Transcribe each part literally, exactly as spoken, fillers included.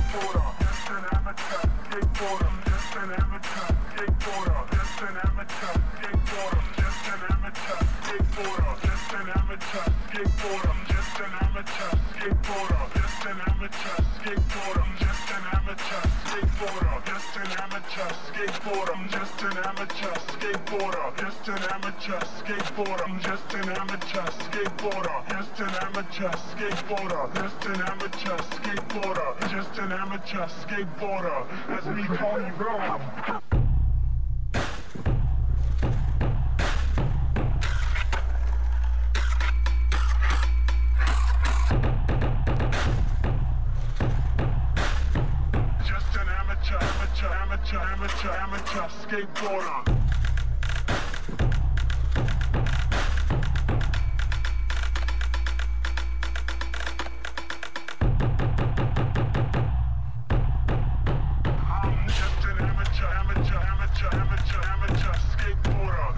skateboarder, just an amateur skateboarder, just an amateur skateboarder, just an amateur skateboarder, just an amateur skateboarder, just an amateur skateboarder, just an amateur skateboarder, just an amateur skateboarder, just an amateur skateboarder, just an amateur skateboarder, just an amateur skateboarder, just an amateur skateboarder, just an amateur skateboarder, just an amateur skateboarder, just an amateur skateboarder, just an amateur skateboarder. That's me, Tony Rome. Amateur, amateur, amateur skateboarder. I'm just an amateur, amateur, amateur, amateur, amateur skateboarder.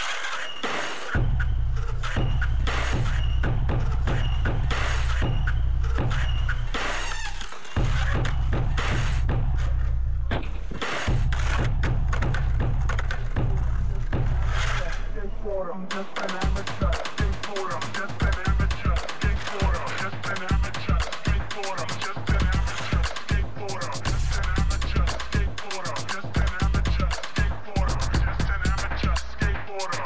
I'm just an amateur skateboarder. I'm just an amateur skateboarder. Just an amateur skateboarder. I'm just an amateur skateboarder. Just an amateur skateboarder. Just an amateur skateboarder. Just an amateur skateboarder.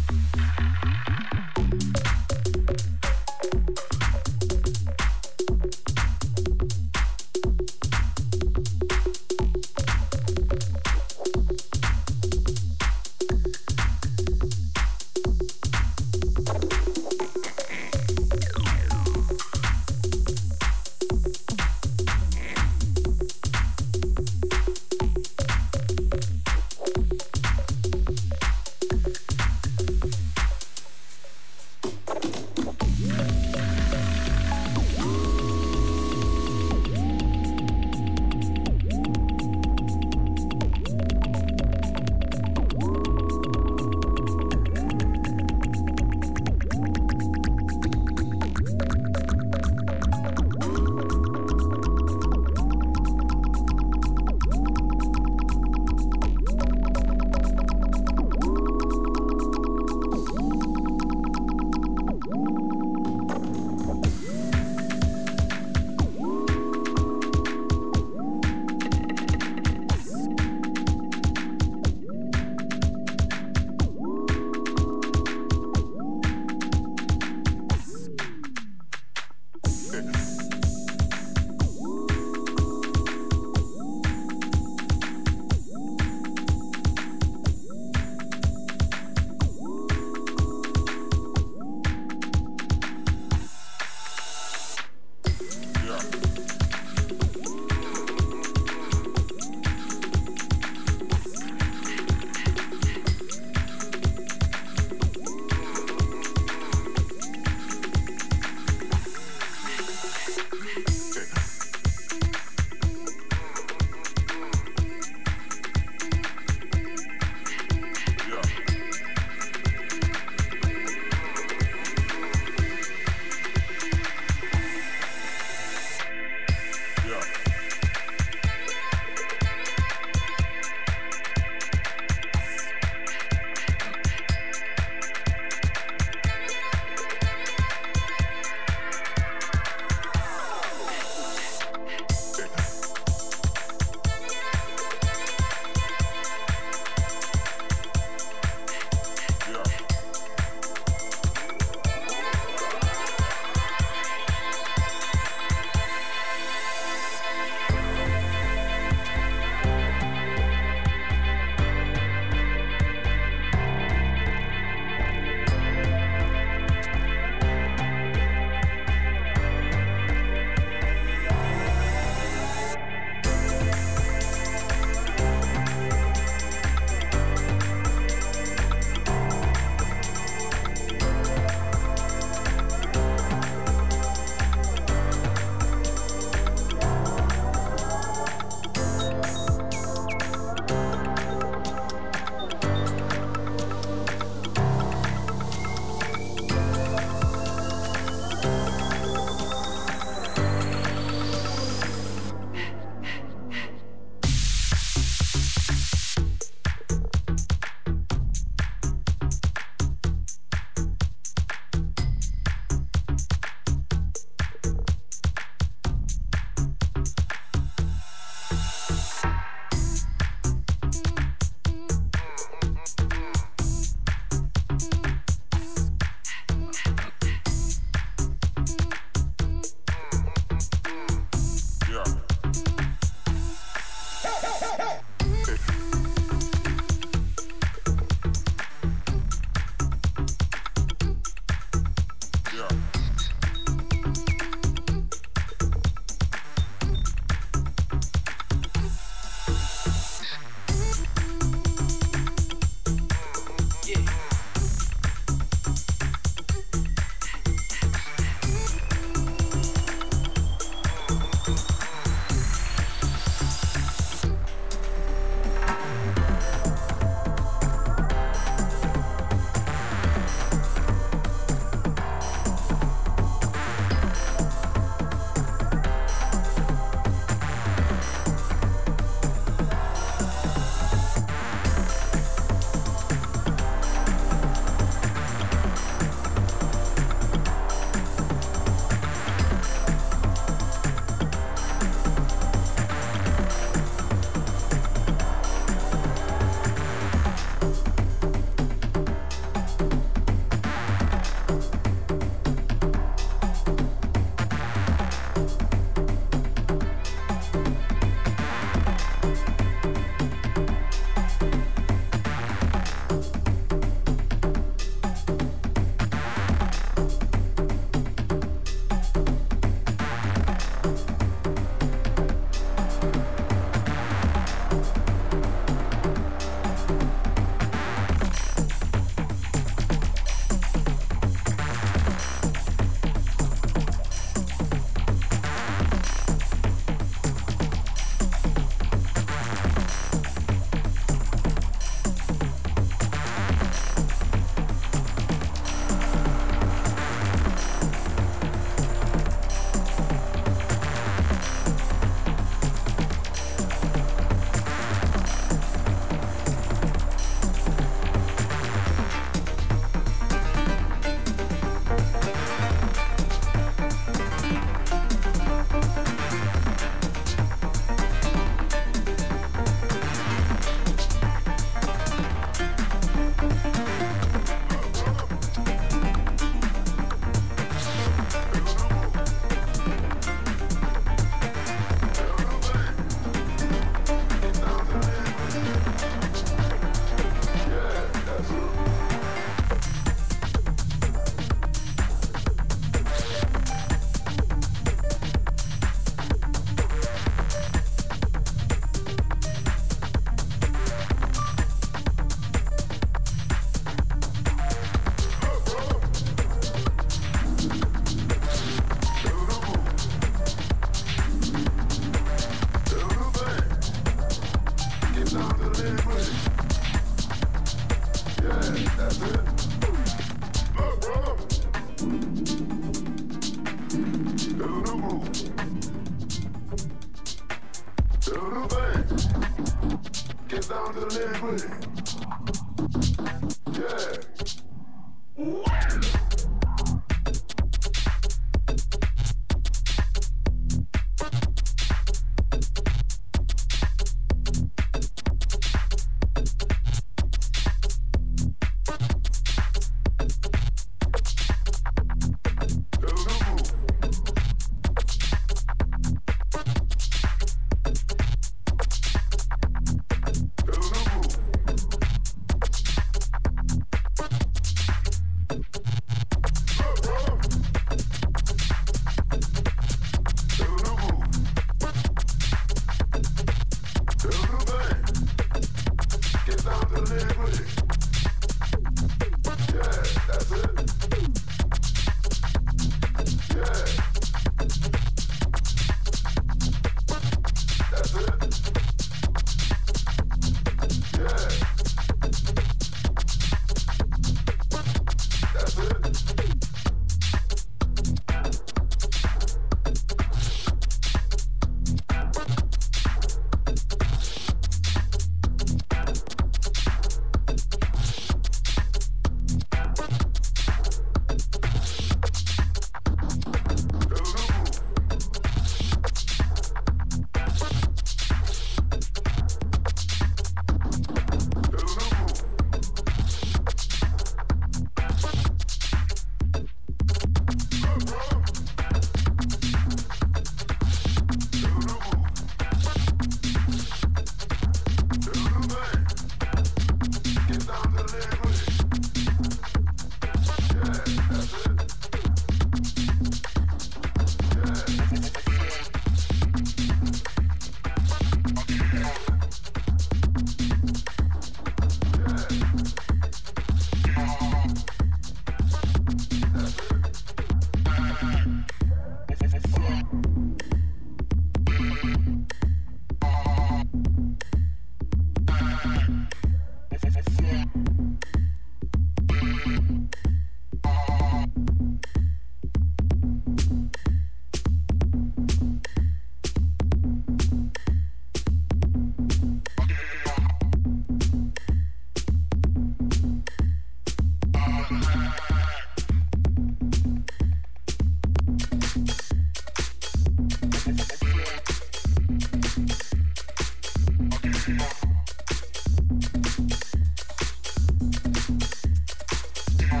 Yeah.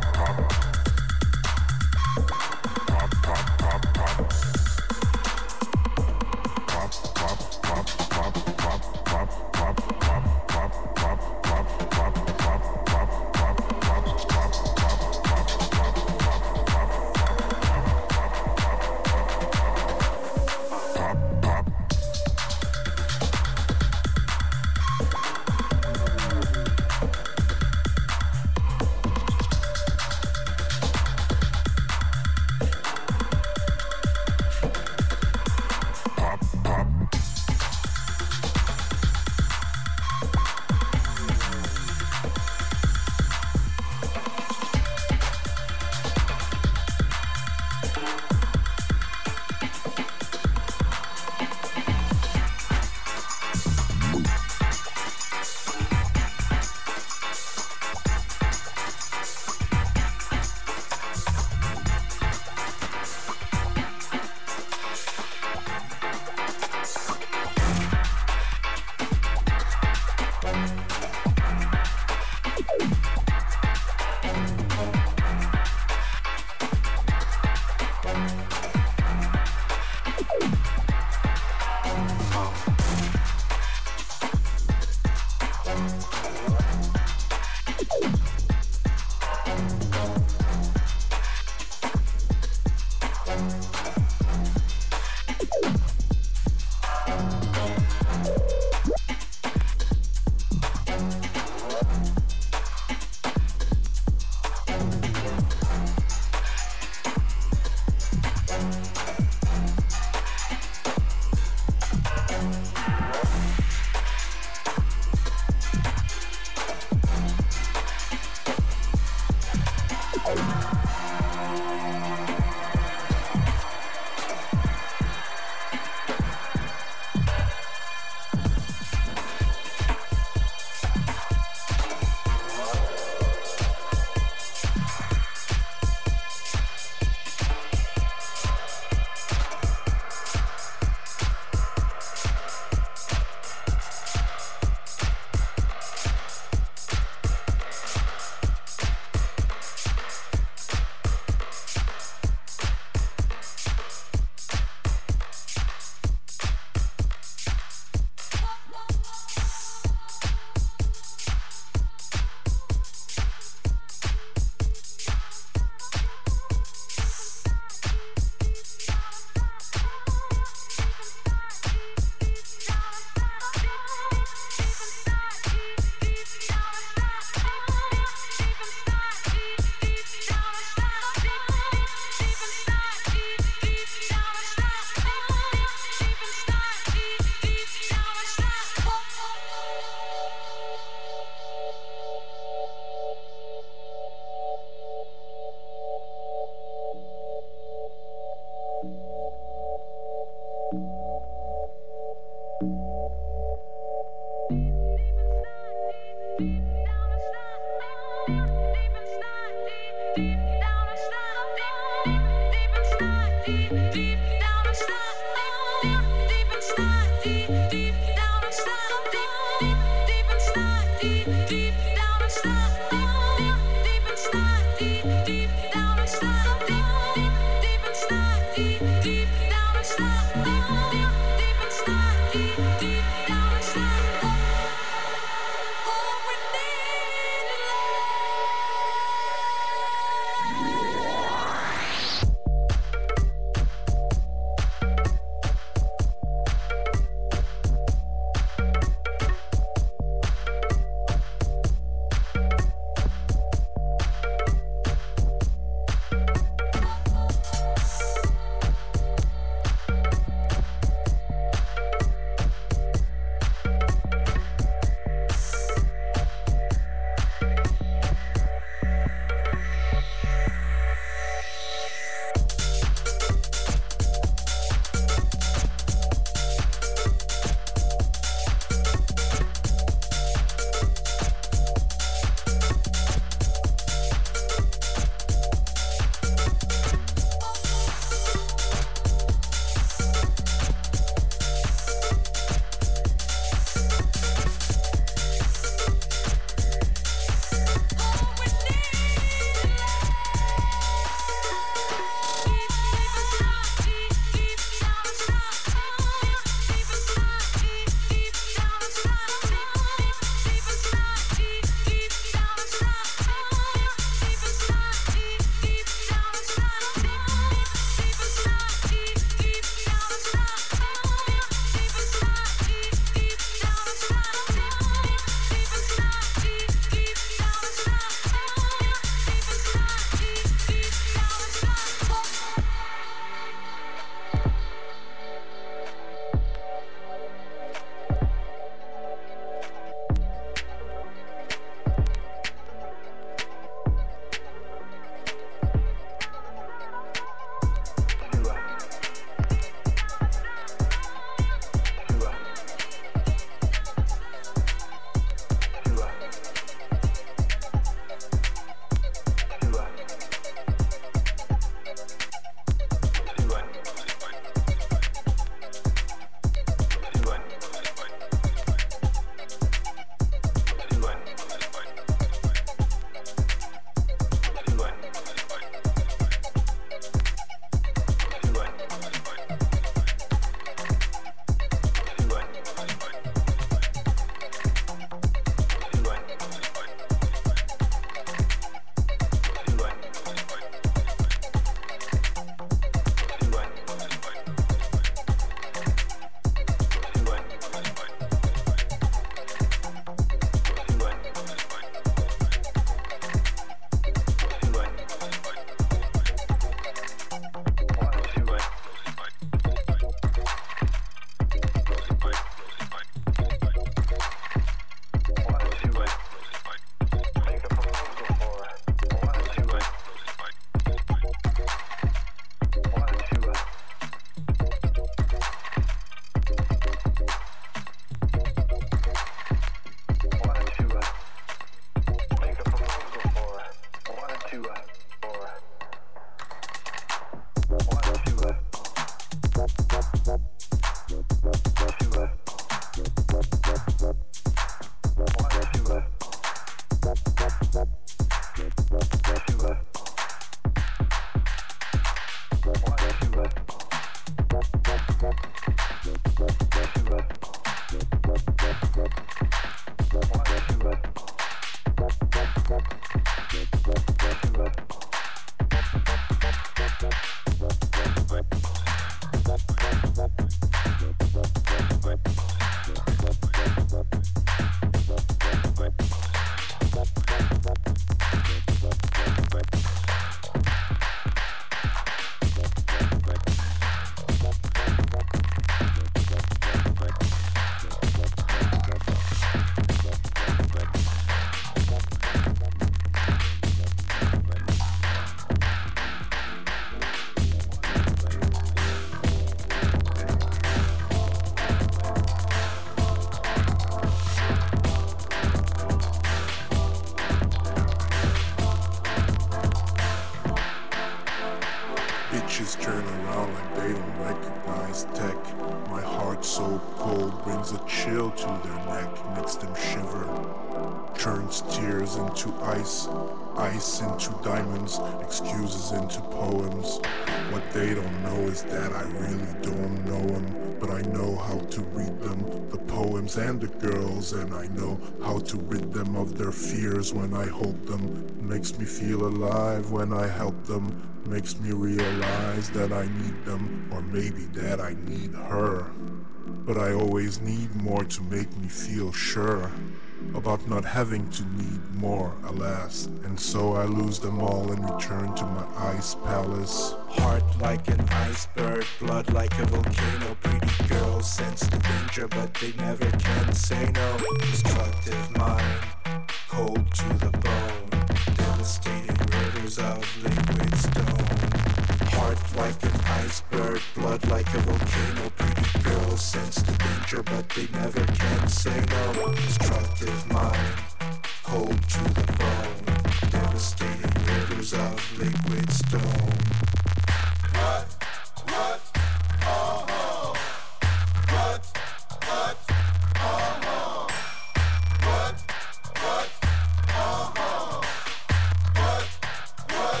Bitches turn around like they don't recognize tech. My heart so cold brings a chill to their neck. Makes them shiver. Turns tears into ice. Ice into diamonds. Excuses into poems. What they don't know is that I really don't know them. But I know how to read them. The poems and the girls. And I know how to rid them of their fears when I hold them. Makes me feel alive when I help them. Makes me realize that I need them, or maybe that I need her. But I always need more to make me feel sure about not having to need more, alas. And so I lose them all and return to my ice palace. Heart like an iceberg, blood like a volcano. Pretty girls sense the danger, but they never can say no. Destructive mind, cold to the bone. Devastating rivers of liquid stone. Heart like an iceberg, blood like a volcano. Pretty girls sense the danger, but they never can say no. Destructive mind, cold to the bone. Devastating rivers of liquid stone. What? What? Oh, what? What? Oh, what? What? Oh, what? What?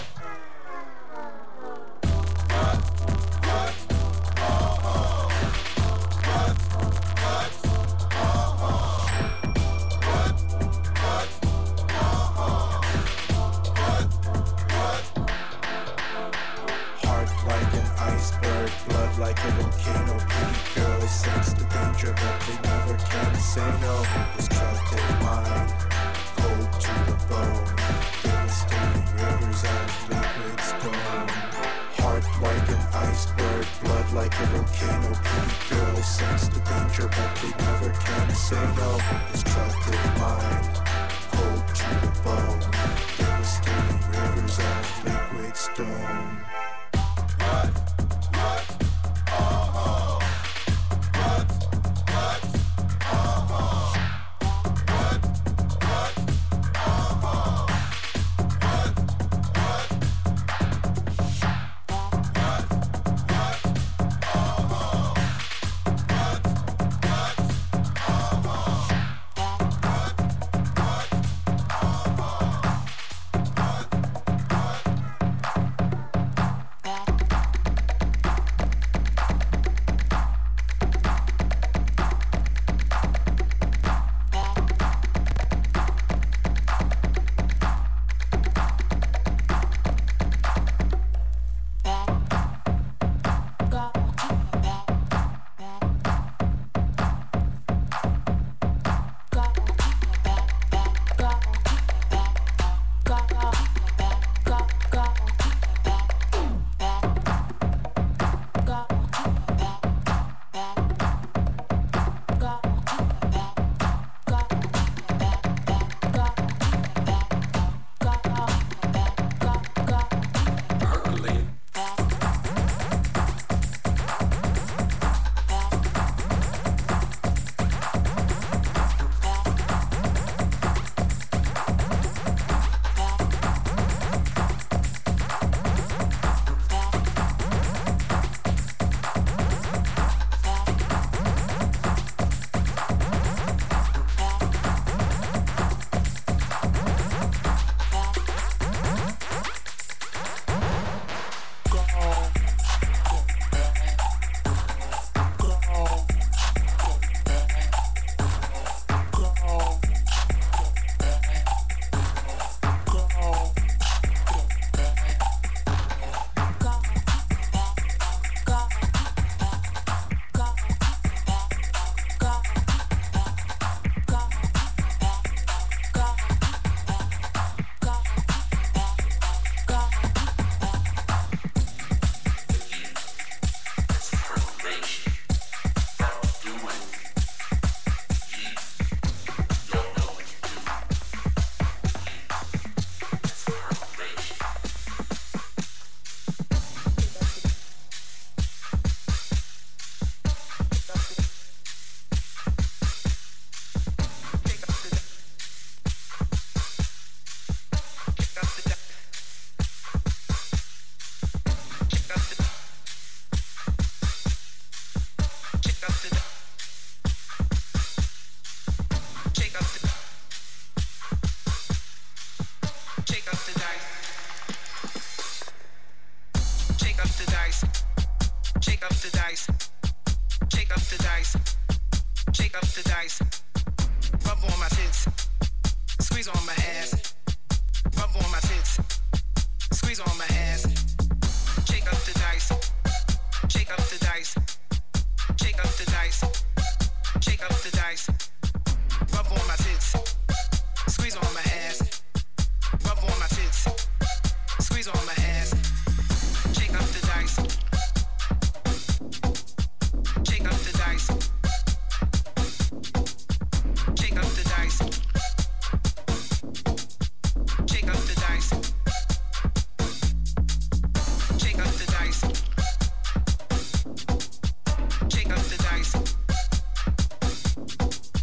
Like a volcano, pretty girls sense the danger, but they never can say no. Destructive mind, cold to the bone. Devastating rivers of liquid stone. Heart like an iceberg, blood like a volcano. Pretty girls sense the danger, but they never can say no. Destructive mind, cold to the bone. Devastating rivers of liquid stone. What? What? Oh, what? What? Oh, what? What? Oh, what? What? What? What? Oh, what? What? Oh, what? What? dice. Shake up the dice. Shake up the dice. Shake up the dice. Rub on my tits. Squeeze on my ass. Rub on my tits. Squeeze on my ass. Shake up the dice. Shake up the dice. Shake up the dice. Shake up the dice. Rub on my tits. Squeeze on my ass. Rub on my tits. Squeeze on my ass. Shake up the dice. Shake up the dice. Shake up the dice. Shake up the dice. Shake up the dice. Shake up the dice.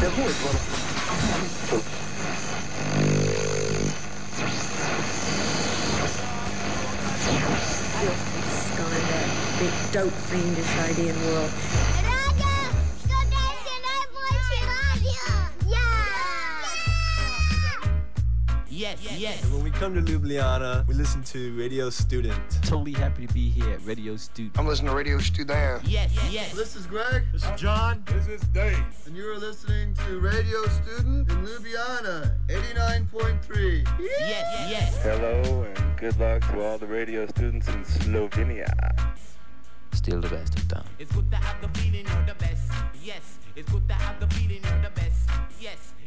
Skynet, big dope fiendish alien world. Yes, yes. When we come to Ljubljana, we listen to Radio Student. Totally happy to be here at Radio Student. I'm listening to Radio Student. Yes, yes. This is Greg. This is John. This is Dave. And you are listening to Radio Student in Ljubljana, eighty-nine point three. Yes, yes. Hello and good luck to all the radio students in Slovenia. Still the best of them. It's good to have the feeling you're the best. Yes. It's good to have the feeling you're the best. Yes.